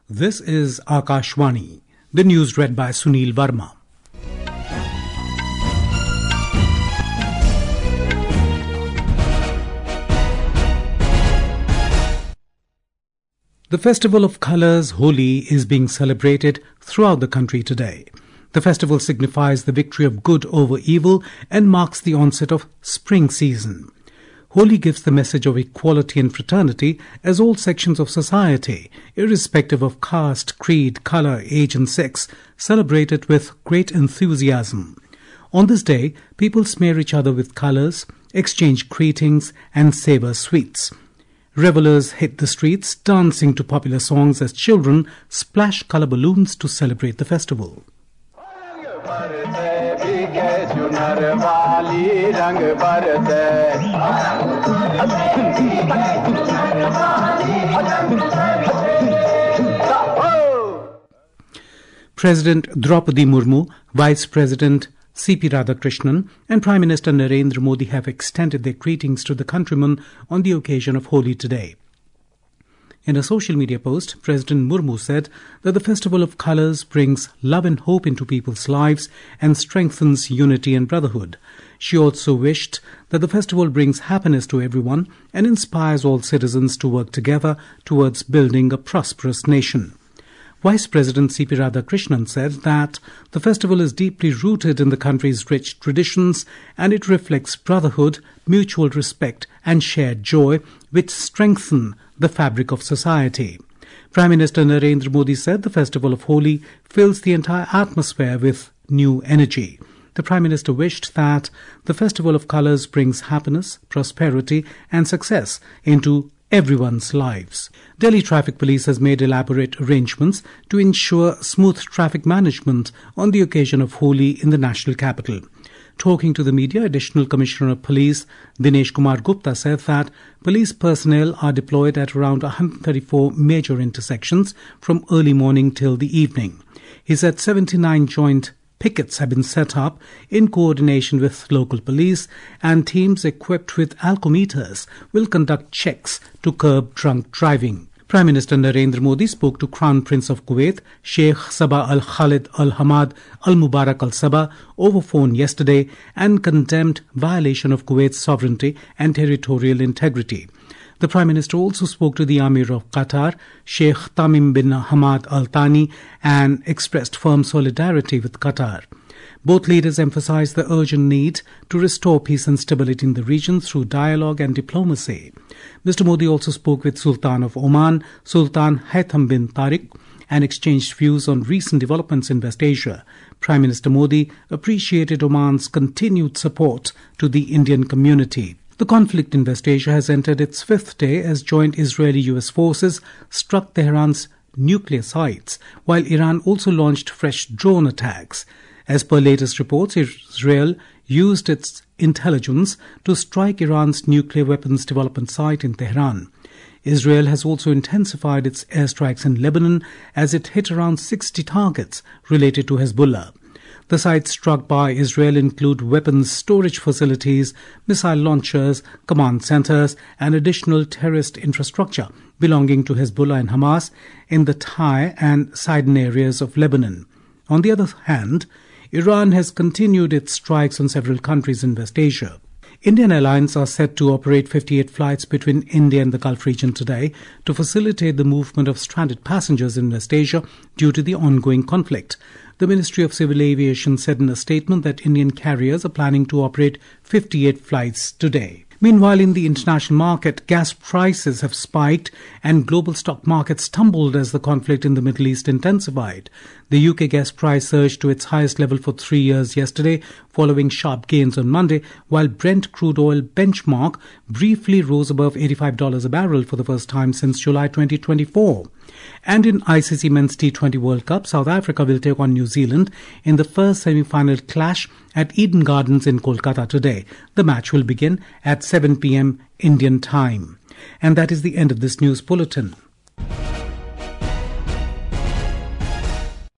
This is Akashvani. The news read by Sunil Verma. The Festival of Colours, Holi, is being celebrated throughout the country today. The festival signifies the victory of good over evil and marks the onset of spring season. Holi gives the message of equality and fraternity as all sections of society, irrespective of caste, creed, colour, age and sex, celebrate it with great enthusiasm. On this day, people smear each other with colours, exchange greetings and savour sweets. Revellers hit the streets, dancing to popular songs as children splash colour balloons to celebrate the festival. President Draupadi Murmu, Vice President C.P. Radhakrishnan and Prime Minister Narendra Modi have extended their greetings to the countrymen on the occasion of Holi today. In a social media post, President Murmu said that the Festival of Colours brings love and hope into people's lives and strengthens unity and brotherhood. She also wished that the festival brings happiness to everyone and inspires all citizens to work together towards building a prosperous nation. Vice President C.P. Radhakrishnan said that the festival is deeply rooted in the country's rich traditions and it reflects brotherhood, mutual respect and shared joy which strengthen the fabric of society. Prime Minister Narendra Modi said the festival of Holi fills the entire atmosphere with new energy. The Prime Minister wished that the Festival of Colours brings happiness, prosperity and success into everyone's lives. Delhi Traffic Police has made elaborate arrangements to ensure smooth traffic management on the occasion of Holi in the national capital. Talking to the media, Additional Commissioner of Police Dinesh Kumar Gupta said that police personnel are deployed at around 134 major intersections from early morning till the evening. He said 79 joint pickets have been set up in coordination with local police and teams equipped with alcometers will conduct checks to curb drunk driving. Prime Minister Narendra Modi spoke to Crown Prince of Kuwait, Sheikh Sabah Al Khalid Al Hamad Al Mubarak Al Sabah over phone yesterday and condemned violation of Kuwait's sovereignty and territorial integrity. The Prime Minister also spoke to the Amir of Qatar, Sheikh Tamim bin Hamad Al Thani, and expressed firm solidarity with Qatar. Both leaders emphasized the urgent need to restore peace and stability in the region through dialogue and diplomacy. Mr. Modi also spoke with Sultan of Oman, Sultan Haitham bin Tariq, and exchanged views on recent developments in West Asia. Prime Minister Modi appreciated Oman's continued support to the Indian community. The conflict in West Asia has entered its fifth day as joint Israeli-US forces struck Tehran's nuclear sites, while Iran also launched fresh drone attacks. As per latest reports, Israel used its intelligence to strike Iran's nuclear weapons development site in Tehran. Israel has also intensified its airstrikes in Lebanon as it hit around 60 targets related to Hezbollah. The sites struck by Israel include weapons storage facilities, missile launchers, command centers, and additional terrorist infrastructure belonging to Hezbollah and Hamas in the Tyre and Sidon areas of Lebanon. On the other hand, Iran has continued its strikes on several countries in West Asia. Indian Airlines are set to operate 58 flights between India and the Gulf region today to facilitate the movement of stranded passengers in West Asia due to the ongoing conflict. The Ministry of Civil Aviation said in a statement that Indian carriers are planning to operate 58 flights today. Meanwhile, in the international market, gas prices have spiked and global stock markets tumbled as the conflict in the Middle East intensified. The UK gas price surged to its highest level for 3 years yesterday, following sharp gains on Monday, while Brent crude oil benchmark briefly rose above $85 a barrel for the first time since July 2024. And in ICC Men's T20 World Cup, South Africa will take on New Zealand in the first semi-final clash at Eden Gardens in Kolkata today. The match will begin at 7 p.m. Indian time. And that is the end of this news bulletin.